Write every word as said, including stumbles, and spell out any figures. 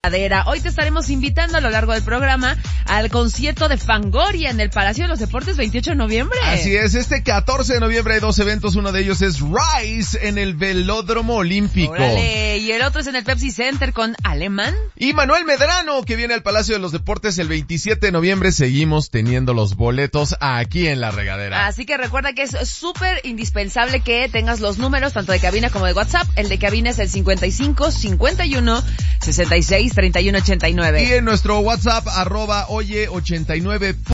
regadera. Hoy te estaremos invitando a lo largo del programa al concierto de Fangoria en el Palacio de los Deportes, veintiocho de noviembre. Así es, este catorce de noviembre hay dos eventos, uno de ellos es Rise en el Velódromo Olímpico. Órale, y el otro es en el Pepsi Center con Alemán. Y Manuel Medrano, que viene al Palacio de los Deportes el veintisiete de noviembre. Seguimos teniendo los boletos aquí en La Regadera. Así que recuerda que es súper indispensable que tengas los números, tanto de cabina como de WhatsApp. El de cabina es el cincuenta y cinco, cincuenta y uno, sesenta y seis, treinta y uno, ochenta y nueve. Y en nuestro WhatsApp, arroba oye ochenta y nueve.